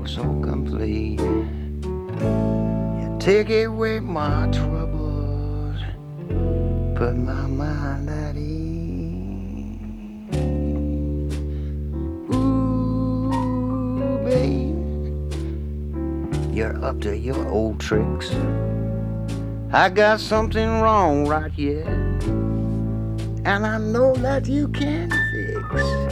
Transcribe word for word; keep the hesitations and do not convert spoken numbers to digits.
so complete. You take away my troubles, put my mind at ease. Ooh, babe, you're up to your old tricks. I got something wrong right here, and I know that you can fix.